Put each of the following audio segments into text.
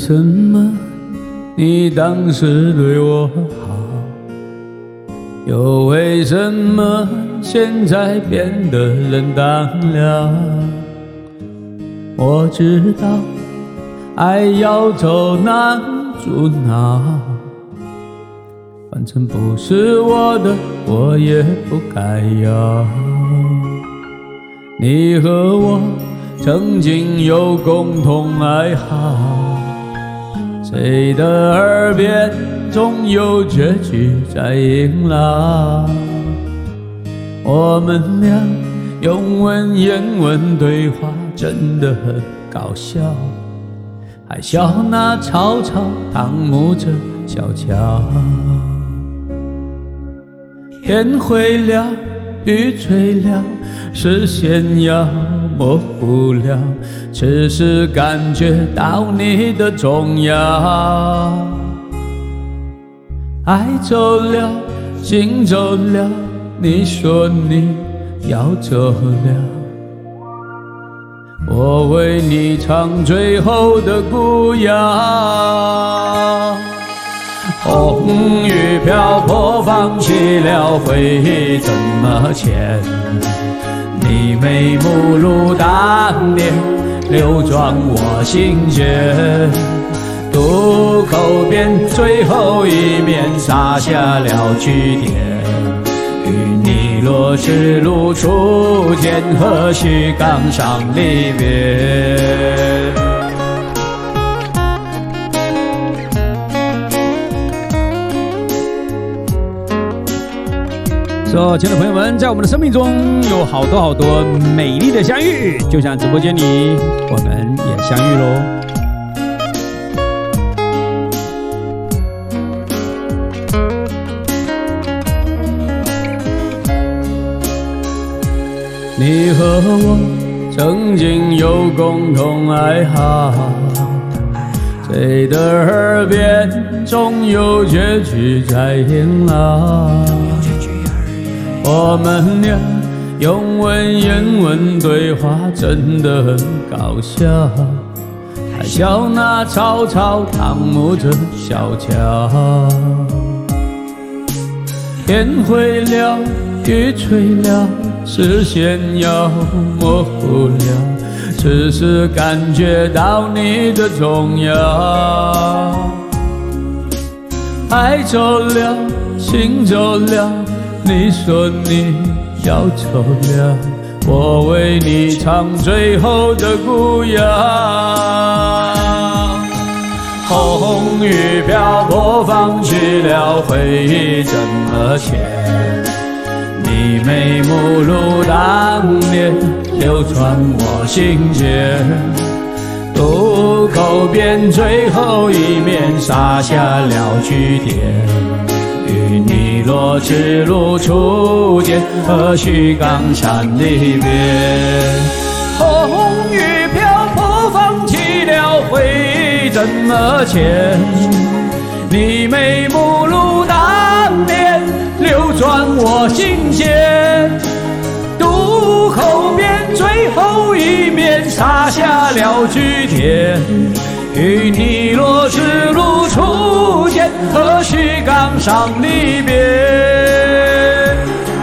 什么你当时对我好，又为什么现在变得冷淡了？我知道爱要走难阻挠，反正不是我的我也不该要。你和我曾经有共同爱好，谁的耳边总有结局在萦绕。我们俩用文言文对话真的很搞笑，还笑那草草汤沐着小桥。天灰了，雨吹了，视线要模糊了，此时感觉到你的重要。爱走了，心走了，你说你要走了，我为你唱最后的古谣。红雨瓢泼，放弃了回忆怎么牵？你眉目如当年，流转我心间。渡口边最后一面，撒下了句点。与你若是如初见，何须岗上离别？亲爱的朋友们，在我们的生命中有好多美丽的相遇，就像直播间里我们也相遇咯。你和我曾经有共同爱好，谁的耳边总有结局在萦绕。我们俩用文言文对话真的很搞笑，还笑那草草汤沐着小桥。天灰了，雨吹了，视线要模糊了，此时感觉到你的重要。爱走了，心走了，你说你要走了，我为你唱最后的古谣。红雨瓢泼，放弃了回忆怎么牵？你眉目如当年，流转我心间。渡口边最后一面，撒下了句点。与你若是如初见，何须岗山离别？红雨瓢泼，放弃了回忆怎么牵？你眉目如当年，流转我心间。渡口边最后一面，撒下了句点。与你若是如初见，何须岗上离别？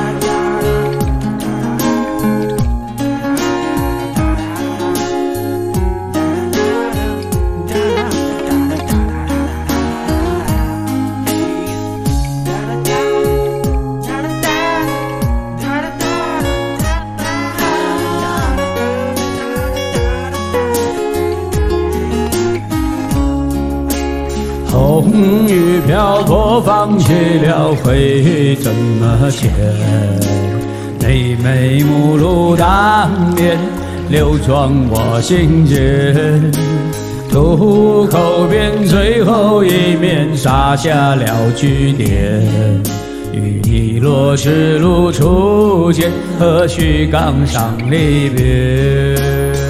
红雨瓢泼，放弃了回忆怎么牵？你眉目如当年，流转我心间。渡口边最后一面，撒下了句点。与你若是如初见，何须岗上离别？